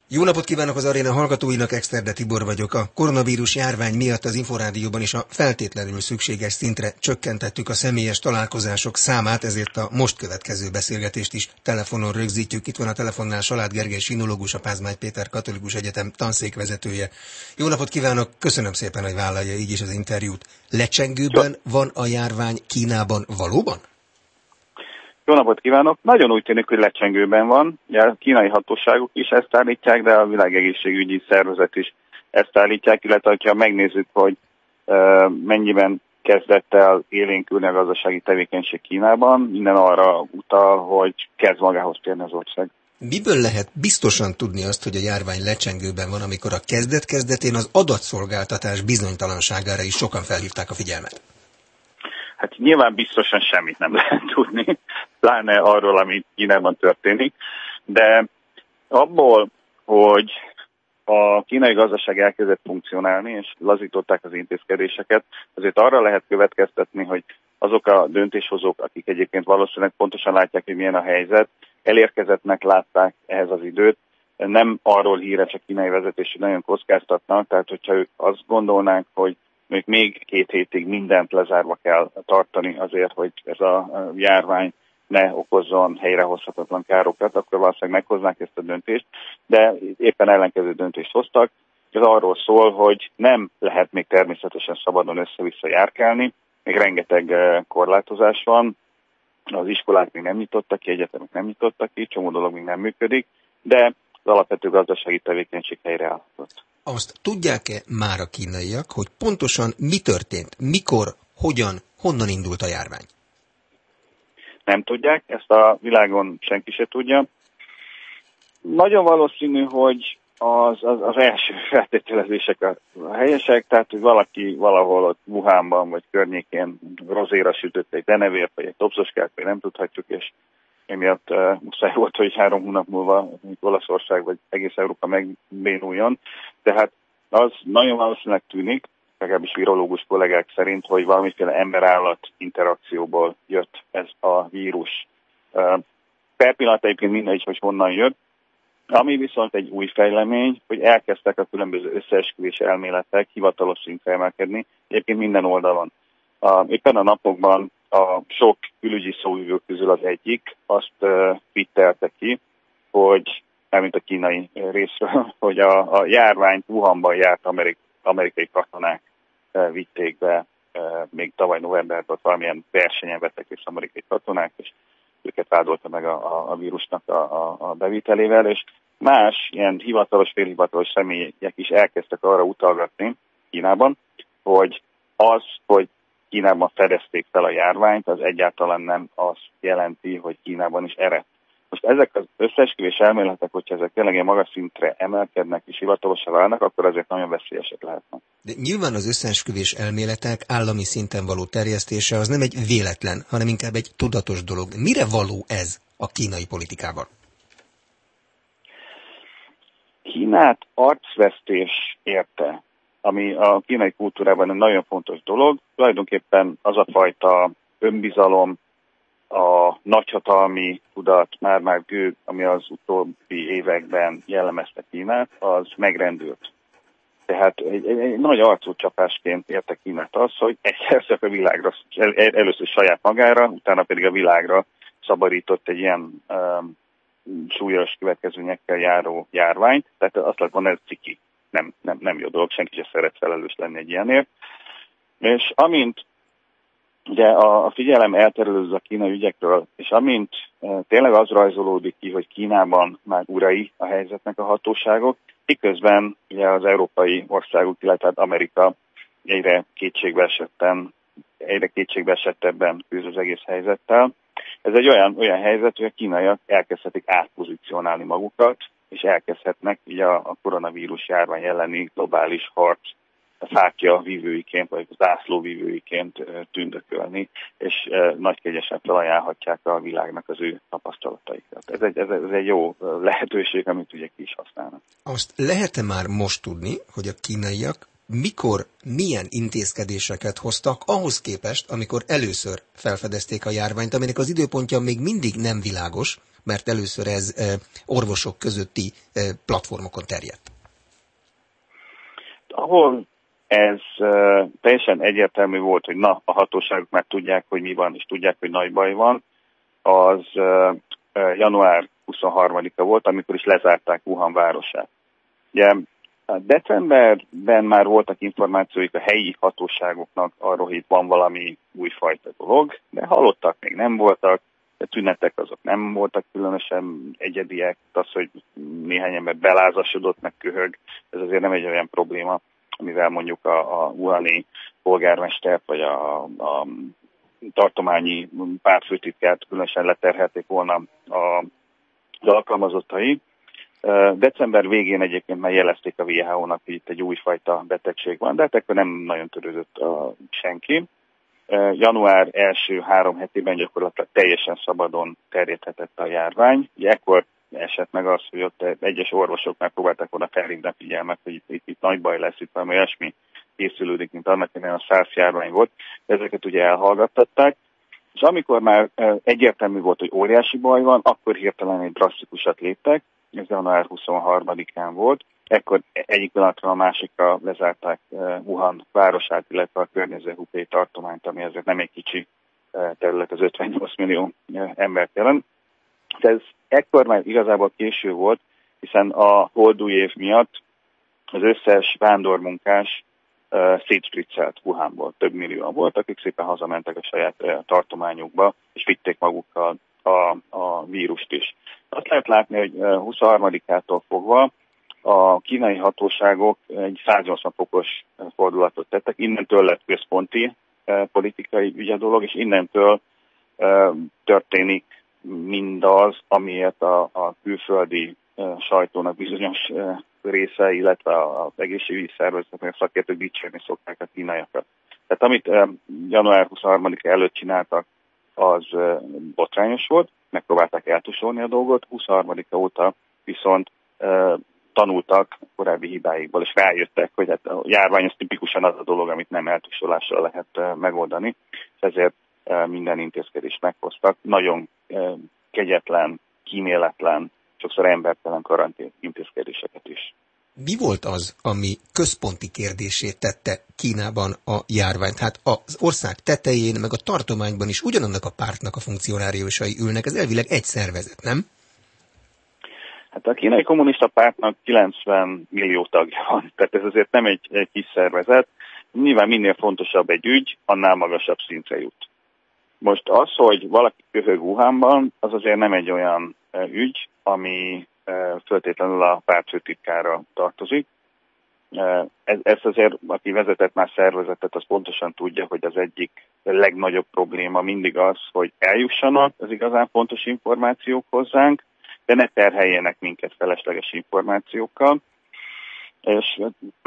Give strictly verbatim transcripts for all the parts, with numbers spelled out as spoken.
Jó napot kívánok az aréna hallgatóinak, Exterde Tibor vagyok. A koronavírus járvány miatt az Inforádióban is a feltétlenül szükséges szintre csökkentettük a személyes találkozások számát, ezért a most következő beszélgetést is telefonon rögzítjük. Itt van a telefonnál Salád Gergely sinológus, a Pázmány Péter Katolikus Egyetem tanszékvezetője. Jó napot kívánok, köszönöm szépen, hogy vállalja így is az interjút. Lecsengőben van a járvány Kínában valóban? Jó napot kívánok! Nagyon úgy tűnik, hogy lecsengőben van. A kínai hatóságok is ezt állítják, de a Világegészségügyi Szervezet is ezt állítják, illetve ha megnézzük, hogy uh, mennyiben kezdett el élénkülni a gazdasági tevékenység Kínában, minden arra utal, hogy kezd magához térni az ország. Miből lehet biztosan tudni azt, hogy a járvány lecsengőben van, amikor a kezdet-kezdetén az adatszolgáltatás bizonytalanságára is sokan felhívták a figyelmet? Hát nyilván biztosan semmit nem lehet tudni, pláne arról, ami Kínában történik, de abból, hogy a kínai gazdaság elkezdett funkcionálni, és lazították az intézkedéseket, azért arra lehet következtetni, hogy azok a döntéshozók, akik egyébként valószínűleg pontosan látják, hogy milyen a helyzet, elérkezettnek látták ehhez az időt, nem arról híres a kínai vezetés, hogy nagyon kockáztatnak, tehát hogyha ők azt gondolnánk, hogy még két hétig mindent lezárva kell tartani azért, hogy ez a járvány ne okozzon helyrehozhatatlan károkat, akkor valószínűleg meghoznák ezt a döntést, de éppen ellenkező döntést hoztak. Ez arról szól, hogy nem lehet még természetesen szabadon össze-vissza járkálni, még rengeteg korlátozás van, az iskolák még nem nyitottak ki, egyetemek nem nyitottak ki, csomó dolog még nem működik, de az alapvető gazdasági tevékenység helyreállhatott. Azt tudják-e már a kínaiak, hogy pontosan mi történt, mikor, hogyan, honnan indult a járvány? Nem tudják, ezt a világon senki se tudja. Nagyon valószínű, hogy az, az, az első feltételezések a helyesek, tehát hogy valaki valahol ott Wuhanban vagy környékén rozéra sütött egy denevért, vagy egy topszoskát, vagy nem tudhatjuk, és emiatt uh, muszáj volt, hogy három hónap múlva Olaszország vagy egész Európa megbénuljon. Tehát az nagyon valószínűleg tűnik, legalábbis virológus kollégák szerint, hogy valamiféle ember-állat interakcióból jött ez a vírus. Uh, per pillanat egyébként mindegy, hogy honnan jött. Ami viszont egy új fejlemény, hogy elkezdtek a különböző összeesküvés elméletek hivatalos szintre emelkedni, egyébként minden oldalon. Uh, éppen a napokban a sok külügyi szóvivő közül az egyik azt uh, twittelte ki, hogy, mármint a kínai részről, hogy a, a járványt Wuhanban járt amerik, amerikai katonák uh, vitték be, uh, még tavaly novemberben valamilyen versenyen vettek és amerikai katonák, és őket vádolta meg a, a, a vírusnak a, a, a bevitelével, és más ilyen hivatalos, félhivatalos személyek is elkezdtek arra utalgatni Kínában, hogy az, hogy Kínában fedezték fel a járványt, az egyáltalán nem azt jelenti, hogy Kínában is eredt. Most ezek az összeesküvés elméletek, hogyha ezek tényleg ilyen magas szintre emelkednek és hivatalosan válnak, akkor azért nagyon veszélyesek lehetnek. De nyilván az összeesküvés elméletek állami szinten való terjesztése az nem egy véletlen, hanem inkább egy tudatos dolog. Mire való ez a kínai politikában? Kínát arcvesztés érte, ami a kínai kultúrában egy nagyon fontos dolog. Tulajdonképpen az a fajta önbizalom, a nagyhatalmi tudat, már-már gő, ami az utóbbi években jellemezte Kínát, az megrendült. Tehát egy, egy, egy nagy arcúcsapásként érte Kínát az, hogy egyszer csak a világra, el, először saját magára, utána pedig a világra szabadított egy ilyen um, súlyos következményekkel járó járványt. Tehát azt lehet mondani, ez ciki. Nem, nem, nem jó dolog, senki sem szeret felelős lenni egy ilyenért. És amint ugye a, a figyelem elterelőz a kínai ügyekről, és amint e, tényleg az rajzolódik ki, hogy Kínában már urai a helyzetnek a hatóságok, miközben ugye az európai országok, illetve Amerika egyre kétségbeesetten, egyre kétségbeesettebben küzd az egész helyzettel. Ez egy olyan, olyan helyzet, hogy a kínaiak elkezdhetik átpozícionálni magukat, és elkezdhetnek ugye a, a koronavírus járvány elleni globális harc fákja vívőiként, vagy zászló vívőiként tündökölni, és nagy kegyesen felajánlhatják a világnak az ő tapasztalataikat. Ez egy, ez, ez egy jó lehetőség, amit ugye ki is használnak. Azt lehet-e már most tudni, hogy a kínaiak mikor, milyen intézkedéseket hoztak ahhoz képest, amikor először felfedezték a járványt, aminek az időpontja még mindig nem világos, mert először ez orvosok közötti platformokon terjedt? Ahol ez uh, teljesen egyértelmű volt, hogy na, a hatóságok már tudják, hogy mi van, és tudják, hogy nagy baj van, az uh, uh, január huszonharmadika volt, amikor is lezárták Wuhan városát. Ugye decemberben már voltak információik a helyi hatóságoknak arról, hogy itt van valami újfajta dolog, de halottak még nem voltak, de tünetek azok nem voltak különösen egyediek, az, hogy néhány ember belázasodott, meg köhög, ez azért nem egy olyan probléma, amivel mondjuk a, a wuhani polgármestert, vagy a, a tartományi pártfőtitkát különösen leterhelték volna a, az alkalmazottai. December végén egyébként már jelezték a dupla vé há ó-nak, hogy itt egy újfajta betegség van, de hát ekkor nem nagyon törődött a senki. Január első három hetében gyakorlatilag teljesen szabadon terjedhetett a járvány. Ugye ekkor esett meg az, hogy ott egyes orvosok megpróbálták volna felhívni a figyelmet, hogy itt, itt, itt nagy baj lesz, itt valami olyasmi készülődik, mint annak, hogy a SARS járvány volt. Ezeket ugye elhallgattatták. És amikor már egyértelmű volt, hogy óriási baj van, akkor hirtelen egy drasztikusat léptek. Ez január huszonharmadikán volt. Ekkor egyik pillanatra a másikra lezárták Wuhan városát, illetve a környező Hubei tartományt, ami azért nem egy kicsi terület, az ötvennyolc millió embert jelent. De ez ekkor már igazából késő volt, hiszen a holdúj év miatt az összes vándormunkás szétspriccelt Wuhanból. Több millióan volt, akik szépen hazamentek a saját tartományukba, és vitték magukkal a, a vírust is. Azt lehet látni, hogy huszonharmadikától fogva a kínai hatóságok egy száznyolcvan fokos fordulatot tettek. Innentől lett központi politikai ügy a dolog, és innentől történik mindaz, amiért a, a külföldi sajtónak bizonyos része, illetve az egészségügyi szervezetek, a szakértők dicsérni szokták a kínaiakat. Tehát amit január huszonharmadika előtt csináltak, az botrányos volt, megpróbálták eltusolni a dolgot, huszonharmadika óta viszont tanultak korábbi hibáikból, és rájöttek, hogy hát a járvány az tipikusan az a dolog, amit nem eltusolással lehet megoldani, és ezért minden intézkedést meghoztak. Nagyon kegyetlen, kíméletlen, sokszor embertelen karantén intézkedéseket is. Mi volt az, ami központi kérdését tette Kínában a járványt? Hát az ország tetején, meg a tartományban is ugyanannak a pártnak a funkcionáriusai ülnek, ez elvileg egy szervezet, nem? Hát a kínai kommunista pártnak kilencven millió tagja van, tehát ez azért nem egy, egy kis szervezet. Nyilván minél fontosabb egy ügy, annál magasabb szintre jut. Most az, hogy valaki köhög Wuhanban, az azért nem egy olyan ügy, ami föltétlenül a pártfőtitkára tartozik. Ez, ez azért, aki vezetett már szervezetet, az pontosan tudja, hogy az egyik legnagyobb probléma mindig az, hogy eljussanak az igazán fontos információk hozzánk, de ne terheljenek minket felesleges információkkal. És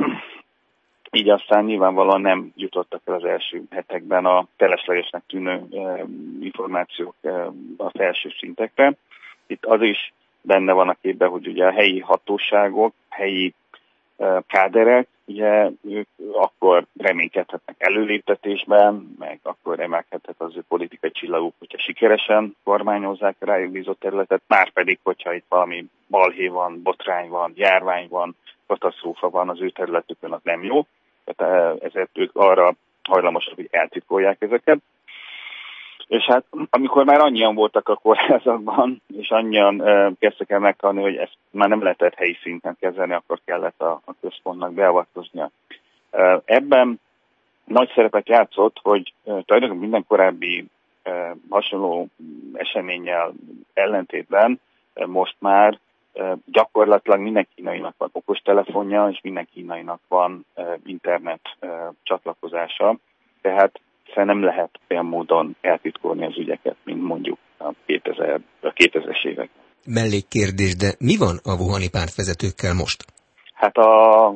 így aztán nyilvánvalóan nem jutottak el az első hetekben a feleslegesnek tűnő információk a felső szintekre. Itt az is benne van a képben, hogy ugye a helyi hatóságok, helyi káderek, ugye ők akkor reménykedhetnek előléptetésben, meg akkor emelkedhet az ő politikai csillaguk, hogyha sikeresen kormányozzák a rájuk bízott területet, márpedig, hogyha itt valami balhé van, botrány van, járvány van, katasztrófa van az ő területükön, az nem jó. Tehát ezért ők arra hajlamosak, hogy eltitkolják ezeket. És hát amikor már annyian voltak a kórházakban, és annyian e, kezdtek el meghalni, hogy ezt már nem lehetett helyi szinten kezelni, akkor kellett a, a központnak beavatkoznia. E, ebben nagy szerepet játszott, hogy e, tulajdonképpen minden korábbi e, hasonló eseménnyel ellentétben e, most már e, gyakorlatilag minden kínainak van okostelefonja, és minden kínainak van e, internet e, csatlakozása. Tehát nem lehet olyan módon eltitkolni az ügyeket, mint mondjuk a, kétezer, a kétezres évek. Mellékkérdés, de mi van a wuhani pártvezetőkkel most? Hát a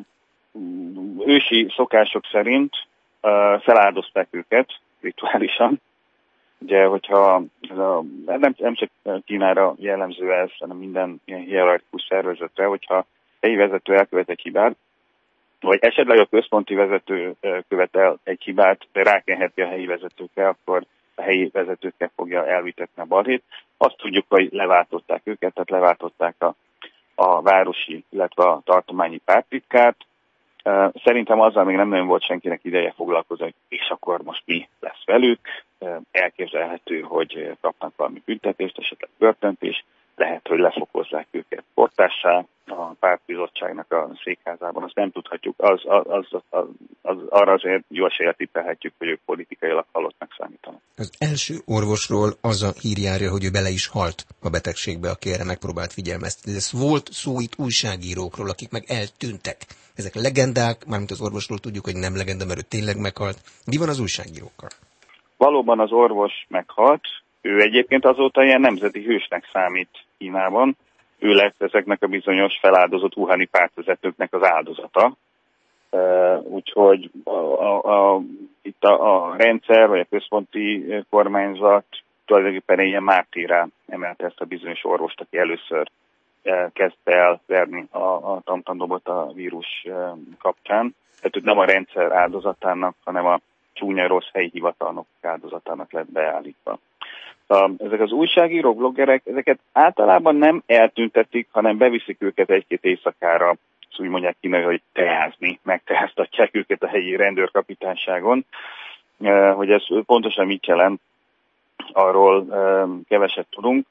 ősi szokások szerint uh, feláldozták őket rituálisan. Ugye, hogyha ez a, nem, nem csak Kínára jellemző ez, hanem minden ilyen hierarchikus szervezetre, hogyha helyi vezető elkövet egy hibát, vagy esetleg a központi vezető követel egy hibát, de rákenheti a helyi vezetőkre, akkor a helyi vezetőkkel fogja elvitetni a balhét. Azt tudjuk, hogy leváltották őket, tehát leváltották a, a városi, illetve a tartományi párttitkárt. Szerintem azzal még nem nagyon volt senkinek ideje foglalkozni, hogy és akkor most mi lesz velük. Elképzelhető, hogy kapnak valami büntetést, esetleg börtönt is. Lehet, hogy lefokozzák őket portássá a pártbizottságnak a székházában, azt nem tudhatjuk. Az, az, az, az, az, arra azért jó eséllyel tippelhetjük, hogy ők politikailag halottnak számítanak. Az első orvosról az a hír járja, hogy ő bele is halt a betegségbe, aki erre megpróbált figyelmeztetni. Ez volt szó itt újságírókról, akik meg eltűntek. Ezek legendák, mármint az orvosról tudjuk, hogy nem legenda, mert ő tényleg meghalt. Mi van az újságírókkal? Valóban az orvos meghalt. Ő egyébként azóta ilyen nemzeti hősnek számít Kínában. Ő lett ezeknek a bizonyos feláldozott wuhani pártvezetőknek az áldozata. Úgyhogy a, a, a, itt a, a rendszer, vagy a központi kormányzat tulajdonképpen ilyen mártírá emelte ezt a bizonyos orvost, aki először kezdte el verni a, a tamtamdobot a vírus kapcsán. Tehát nem a rendszer áldozatának, hanem a csúnya rossz helyi hivatalnok áldozatának lett beállítva. Ezek az újságírók, bloggerek, ezeket általában nem eltüntetik, hanem beviszik őket egy-két éjszakára, azt úgy mondják kínai, hogy teázni, megteáztatják őket a helyi rendőrkapitányságon. Hogy ez pontosan mit jelent, arról keveset tudunk.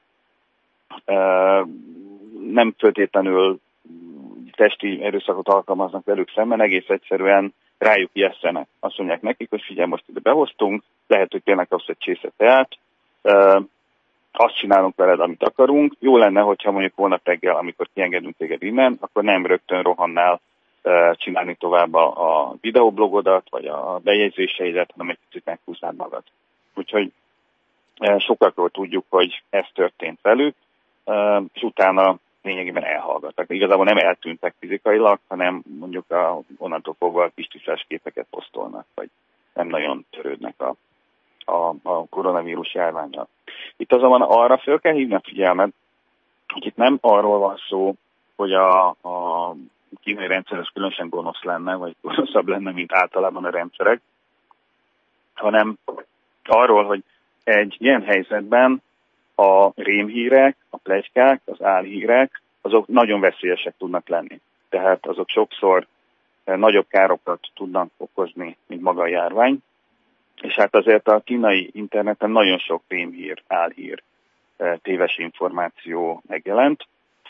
Nem feltétlenül testi erőszakot alkalmaznak velük szemben, egész egyszerűen rájuk ijesztenek. Azt mondják nekik, hogy figyelj, most ide behoztunk, lehet, hogy tényleg kapsz egy csésze teát, azt csinálunk veled, amit akarunk. Jó lenne, hogyha mondjuk holnap reggel, amikor kiengedünk téged innen, akkor nem rögtön rohannál csinálni tovább a, a videoblogodat, vagy a bejegyzéseidet, hanem egy kicsit meghúznád magad. Úgyhogy sokakról tudjuk, hogy ez történt velük, és utána lényegében elhallgattak. Igazából nem eltűntek fizikailag, hanem mondjuk a, onnantól fogva kis tisztás képeket posztolnak, vagy nem nagyon törődnek a, a, a koronavírus járvánnyal. Itt azonban arra föl kell hívni a figyelmet, hogy itt nem arról van szó, hogy a, a kínai rendszer az különösen gonosz lenne, vagy gonoszabb lenne, mint általában a rendszerek, hanem arról, hogy egy ilyen helyzetben a rémhírek, a pletykák, az álhírek, azok nagyon veszélyesek tudnak lenni. Tehát azok sokszor nagyobb károkat tudnak okozni, mint maga a járvány. És hát azért a kínai interneten nagyon sok rémhír, álhír, téves információ megjelent.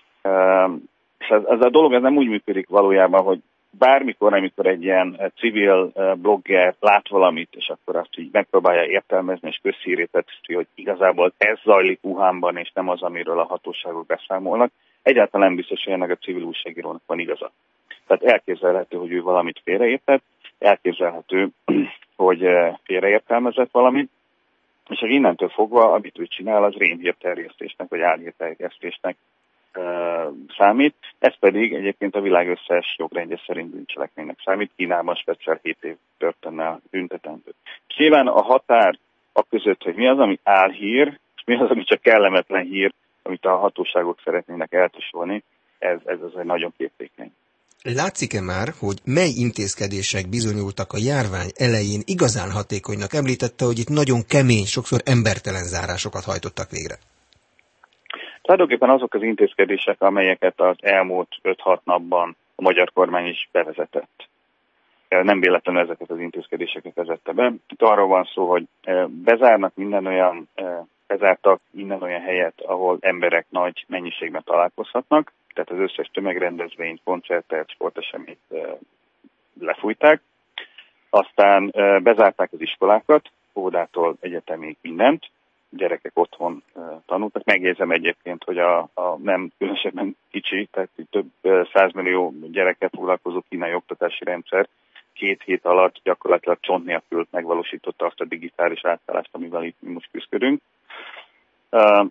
És ez, ez a dolog ez nem úgy működik valójában, hogy bármikor, amikor egy ilyen civil blogger lát valamit, és akkor azt így megpróbálja értelmezni, és közhírét teszi, hogy igazából ez zajlik Wuhanban, és nem az, amiről a hatóságok beszámolnak, egyáltalán nem biztos, hogy ennek a civil újságírónak van igaza. Tehát elképzelhető, hogy ő valamit félreértett, elképzelhető, hogy félreértelmezett valamit, és hogy innentől fogva, amit ő csinál, az rémhírterjesztésnek, vagy álhírterjesztésnek számít, ez pedig egyébként a világ összes jogrendje szerint bűncselekménynek számít, Kínában speciál hét év börtönnel büntetendő. És nyilván a határ a között, hogy mi az, ami álhír, és mi az, ami csak kellemetlen hír, amit a hatóságok szeretnének eltusolni, ez, ez az egy nagyon képlékeny. Látszik-e már, hogy mely intézkedések bizonyultak a járvány elején igazán hatékonynak? Említette, hogy itt nagyon kemény, sokszor embertelen zárásokat hajtottak végre. Tulajdonképpen azok az intézkedések, amelyeket az elmúlt öt-hat napban a magyar kormány is bevezetett. Nem véletlenül ezeket az intézkedéseket vezette be. Itt arról van szó, hogy bezárnak minden olyan, bezártak minden olyan helyet, ahol emberek nagy mennyiségben találkozhatnak, tehát az összes tömegrendezvényt, koncertet, sporteseményt lefújták. Aztán bezárták az iskolákat, óvodától egyetemig mindent, gyerekek otthon tanultak. Megjegyzem egyébként, hogy a, a nem különösebben kicsi, tehát több százmillió gyerekkel foglalkozó kínai oktatási rendszer két hét alatt gyakorlatilag csont nélkül megvalósította azt a digitális átállást, amivel itt mi most küzdködünk. Uh,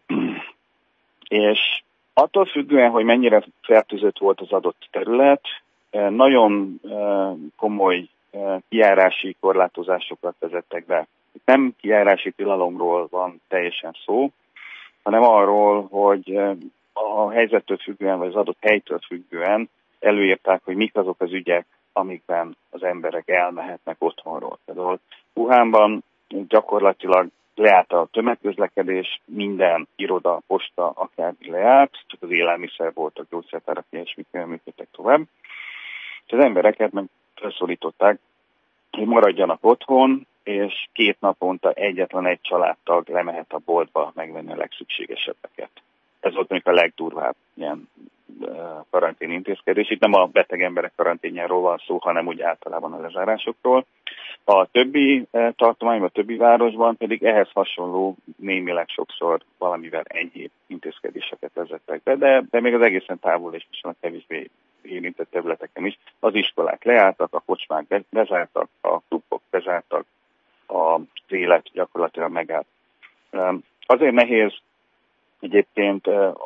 és attól függően, hogy mennyire fertőzött volt az adott terület, nagyon uh, komoly uh, kijárási korlátozásokat vezettek be. Itt nem kijárási tilalomról van teljesen szó, hanem arról, hogy a helyzettől függően, vagy az adott helytől függően előírták, hogy mik azok az ügyek, amikben az emberek elmehetnek otthonról. Például Wuhanban gyakorlatilag leállt a tömegközlekedés, minden iroda, posta, akármi leállt, csak az élelmiszer voltak, gyógyszertárak, ilyesmik működtek tovább. És az embereket meg felszólították, hogy maradjanak otthon, és két naponta egyetlen egy családtag lemehet a boltba megvenni a legszükségesebbeket. Ez volt még a legdurvább ilyen karantén intézkedés. Itt nem a beteg emberek karanténjáról van szó, hanem úgy általában a lezárásokról. A többi tartományban, a többi városban pedig ehhez hasonló némileg sokszor valamivel enyhébb intézkedéseket vezettek be, de, de még az egészen távol és a kevésbé érintett területeken is. Az iskolák leálltak, a kocsmák bezártak, a klubok bezártak, az élet gyakorlatilag megállt. Azért nehéz egyébként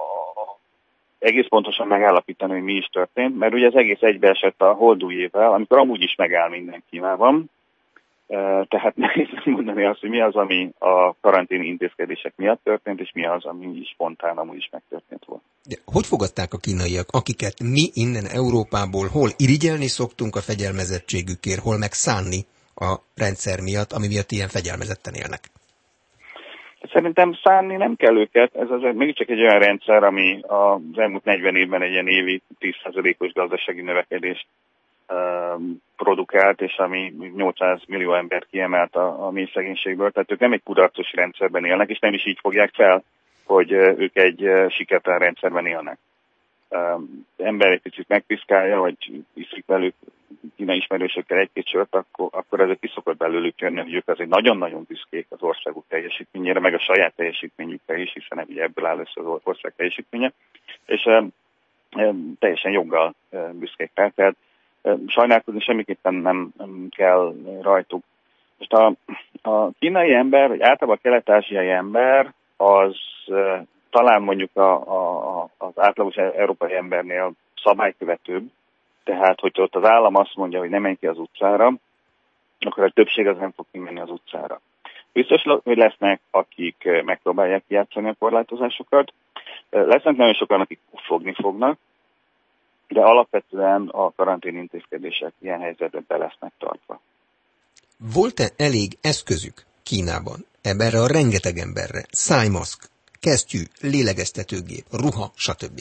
egész pontosan megállapítani, hogy mi is történt, mert ugye az egész egybeesett a holdújével, amikor amúgy is megáll minden Kínában, tehát nehéz mondani azt, hogy mi az, ami a karantén intézkedések miatt történt, és mi az, ami is spontán amúgy is megtörtént volt. De hogy fogadták a kínaiak, akiket mi innen Európából hol irigyelni szoktunk a fegyelmezettségükért, hol meg szánni a rendszer miatt, ami miatt ilyen fegyelmezetten élnek? Szerintem szánni nem kell őket, ez azért mégiscsak egy olyan rendszer, ami az elmúlt negyven évben egy ilyen évi tíz százalékos gazdasági növekedést uh, produkált, és ami nyolcszáz millió ember kiemelt a, a mély szegénységből, tehát ők nem egy kudarcos rendszerben élnek, és nem is így fogják fel, hogy uh, ők egy uh, sikertelen rendszerben élnek. Uh, ember egy picit megpiszkálja, vagy iszik velük kínai ismerősökkel egy-két sört, akkor, akkor ezek ki szokott belőlük jönni, hogy ők azért nagyon-nagyon büszkék az országuk teljesítményére, meg a saját teljesítményükre is, hiszen ugye ebből áll össze az ország teljesítménye, és e, e, teljesen joggal e, büszkék rá, tehát e, sajnálkozni semmiképpen nem, nem kell rajtuk. Most a, a kínai ember, vagy általában a kelet-ázsiai ember, az e, talán mondjuk a, a, az átlagos európai embernél szabálykövetőbb, tehát, hogyha ott az állam azt mondja, hogy nem menj ki az utcára, akkor a többség az nem fog kimenni az utcára. Biztos, hogy lesznek, akik megpróbálják játszani a korlátozásokat. Lesznek nagyon sokan, akik fogni fognak, de alapvetően a karantén intézkedések ilyen helyzetben be lesznek tartva. Volt-e elég eszközük Kínában erre a rengeteg emberre? Szájmaszk, kesztyű, lélegeztetőgép, ruha, stb.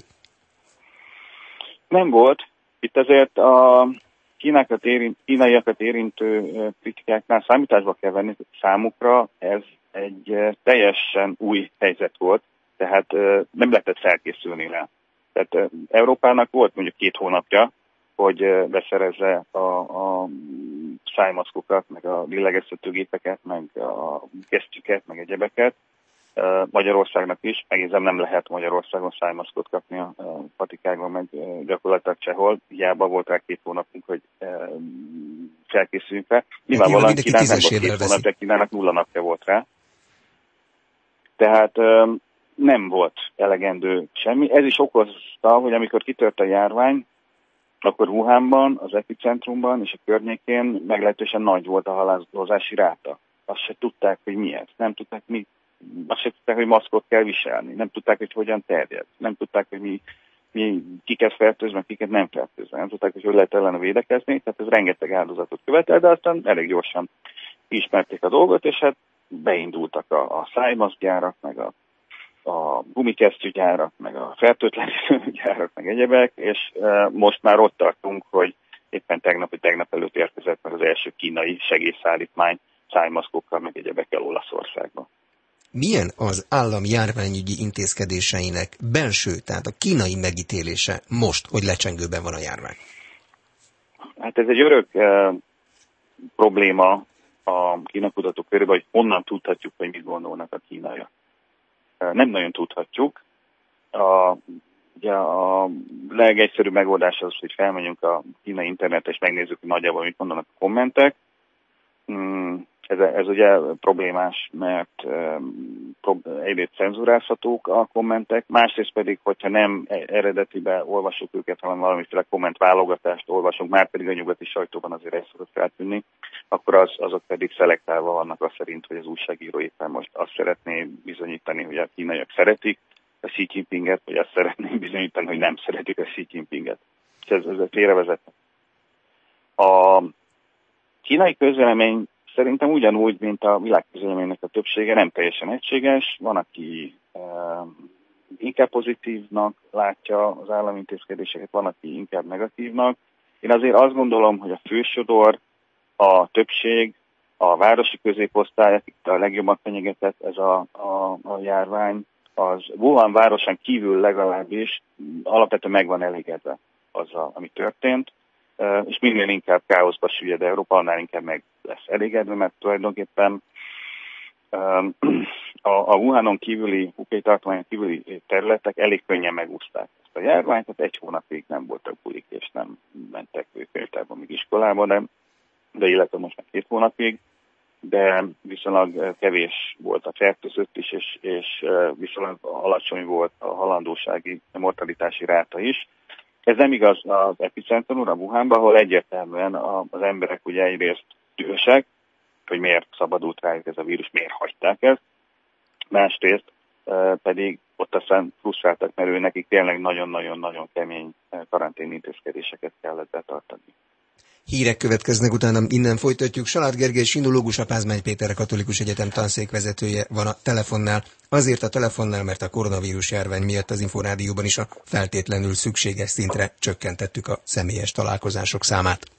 Nem volt. Itt azért a kínákat érint, kínaiakat érintő kritikáknál számításba kell venni, hogy számukra ez egy teljesen új helyzet volt, tehát nem lehetett felkészülni rá. Tehát Európának volt mondjuk két hónapja, hogy beszerezze a, a szájmaszkokat, meg a lélegeztetőgépeket, meg a kesztyüket, meg egyebeket. Magyarországnak is, megnézem, nem lehet Magyarországon szájmaszkot kapni a patikákban, meg gyakorlatilag sehol. Hiába volt rá két hónapunk, hogy felkészüljünk rá. Nyilvánvalóan Kínának nem volt két hónap, de Kínának nulla napja volt rá. Tehát nem volt elegendő semmi. Ez is okozta, hogy amikor kitört a járvány, akkor Wuhanban, az epicentrumban és a környékén meglehetősen nagy volt a halálozási ráta. Azt se tudták, hogy mi ez. Nem tudták, mi Azt sem tudták, hogy maszkot kell viselni, nem tudták, hogy hogyan terjed, nem tudták, hogy mi, mi kiket fertőz, meg kiket nem fertőz, nem tudták, hogy hogy lehet ellene védekezni, tehát ez rengeteg áldozatot követel, de aztán elég gyorsan ismerték a dolgot, és hát beindultak a, a szájmaszkgyárak, meg a, a gumikesztyűgyárak, meg a fertőtlenítőgyárak, meg egyebek, és e, most már ott tartunk, hogy éppen tegnap, vagy tegnap előtt érkezett meg az első kínai segélyszállítmány szájmaszkokkal, meg egyebekkel Olaszországba. Milyen az állam járványügyi intézkedéseinek belső, tehát a kínai megítélése most, hogy lecsengőben van a járvány? Hát ez egy örök eh, probléma a kínai kutatók körében, hogy honnan tudhatjuk, hogy mit gondolnak a kínaiak. Eh, nem nagyon tudhatjuk. A, ugye a legegyszerűbb megoldás az, hogy felmenjünk a kínai internetre, és megnézzük, hogy nagyjából mit mondanak a kommentek. Hmm. Ez, ez ugye problémás, mert um, egyrészt cenzúrázhatók a kommentek, másrészt pedig, hogyha nem eredetiben olvasjuk őket, hanem valamiféle kommentválogatást olvasunk, már pedig a nyugati sajtóban azért ezt szokott feltűnni, akkor az, azok pedig szelektálva vannak azt szerint, hogy az újságíró éppen most azt szeretné bizonyítani, hogy a kínaiak szeretik a Xi Jinpinget, vagy azt szeretné bizonyítani, hogy nem szeretik a Xi Jinpinget. És ez, ez félrevezet. A kínai közvélemény szerintem ugyanúgy, mint a világközvéleménynek a többsége, nem teljesen egységes. Van, aki e, inkább pozitívnak látja az állami intézkedéseket, van, aki inkább negatívnak. Én azért azt gondolom, hogy a fősodor, a többség, a városi középosztály, akik a legjobban fenyegetett ez a, a, a járvány, az Wuhan városan kívül legalábbis alapvetően meg van elégedve azzal, ami történt, és minél inkább káoszba süllyed Európa, annál inkább meg lesz elégedve, mert tulajdonképpen a, a Wuhanon kívüli, Hubei tartományon kívüli területek elég könnyen megúszták ezt a járványt, tehát egy hónapig nem voltak bulik, és nem mentek könyvtárba, még iskolába, de, de illetve most már két hónapig, de viszonylag kevés volt a fertőzött is, és, és viszonylag alacsony volt a halandósági, a mortalitási ráta is. Ez nem igaz az epicentrumra, a Wuhanban, ahol egyértelműen az emberek ugye egyrészt dühösek, hogy miért szabadult rájuk ez a vírus, miért hagyták ezt, másrészt pedig ott aztán frusztráltak, mert ő nekik tényleg nagyon-nagyon-nagyon kemény karantén intézkedéseket kellett betartani. Hírek következnek, utána innen folytatjuk. Salád Gergely sinológus, a Pázmány Péter Katolikus Egyetem tanszékvezetője van a telefonnál. Azért a telefonnál, mert a koronavírus járvány miatt az Inforádióban is a feltétlenül szükséges szintre csökkentettük a személyes találkozások számát.